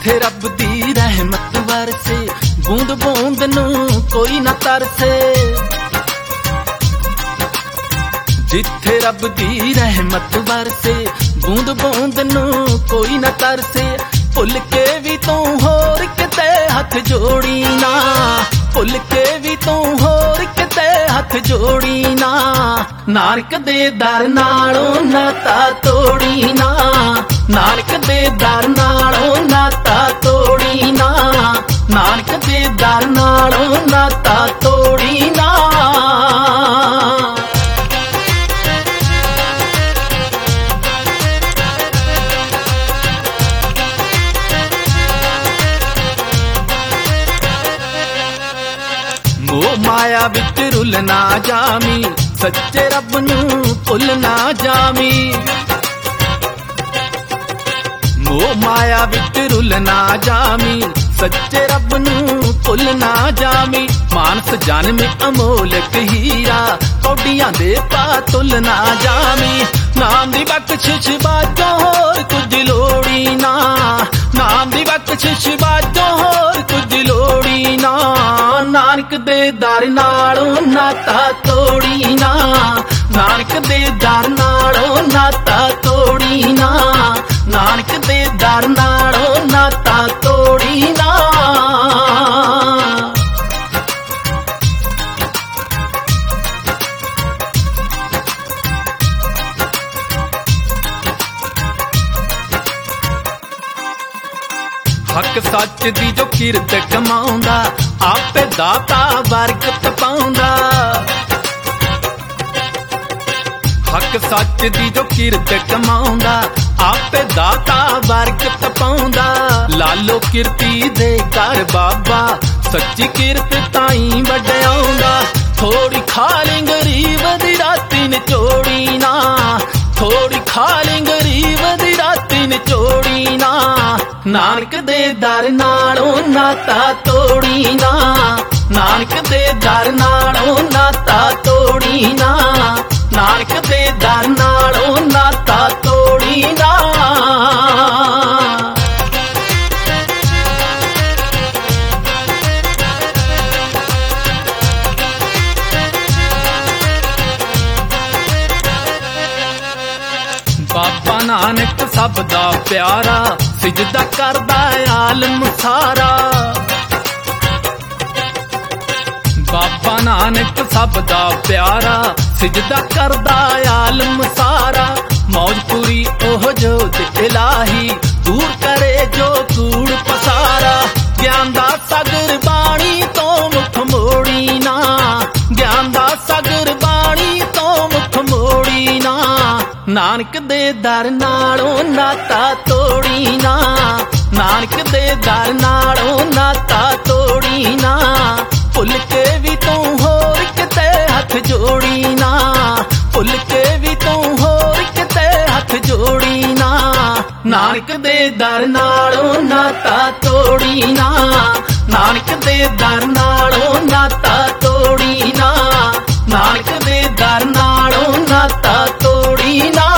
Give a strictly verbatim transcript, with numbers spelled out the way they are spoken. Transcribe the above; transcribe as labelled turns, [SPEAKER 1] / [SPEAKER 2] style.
[SPEAKER 1] जिथे रब दी रहमत वरसे बूंद बूंद नू कोई ना तरसे। जिथे रब दी रहमत वरसे बूंद बूंद नू कोई ना तरसे। भुल के भी तू होर किते हथ जोड़ी ना, भुल के भी तू होर किते हथ जोड़ी ना। नानक दे दर नालों नाता तोड़ी ना, नानक दे दर नालों नाता तोड़ी ना, नानक दे दर नालों नाता तोड़ी ना। मोह माया विच रुल ना जामी, सच्चे रब नू भुल ना जामी। मोह माया विच रुल ना जामी, सच्चे रब नू भुल ना जामी। मानस जन्म अमोलक हीरा कौडियां दे पा तुल ना जामी। नाम दी बख्शिश बाजों होर कुछ लोड़ी ना, नाम दी बख्शिश बाजों होर कुछ लोड़ी ना। नानक दे दर नालों नाता तोड़ी ना, नानक दे दर नालों नाता तोड़ी ना, नानक दे दर नालों नाता तोड़ी ना। हक सच दी जो किरत कमाउंदा आपे दाता बरकत पाउंदा। हक सच दी जो किरत कमाउंदा आपे दाता बरकत पाउंदा। लालो किरती दे कर बाबा सच्ची किरत ताई वड्याउंदा। थोड़ी खाली गरीब दी राती निचोड़ी ना, थोड़ी खाली गरीब दी राती निचोड़ी ना। नानक दे दर नालों नाता तोड़ी ना, नानक दे दर नालों नाता तोड़ी ना, नानक दे दर नालों नाता तोड़ी ना। बाबा नानक सब दा प्यारा सिजदा करदा आलम सारा। बाबा नानक सब दा प्यारा सिजदा करदा आलम सारा। मौजपुरी ओह जोत इलाही दूर करे जो कूड़ पसारा। ज्ञान दा सागर बाणी तो मुख मोड़ी ना, ज्ञान दा सागर बाणी तो मुख मोड़ी ना। नानक दे दर नालों नाता तोड़ी ना, नानक दे दर नालों नाता तोड़ी ना। भुल के भी तू होर किते हथ जोड़ी ना, भुल के भी तू होर किते हथ जोड़ी ना। नानक दे दर नालों नाता तोड़ी ना, नानक दे दर नालों नाता तोड़ी ना, नानक दे दर नालों नाता तोड़ी ना।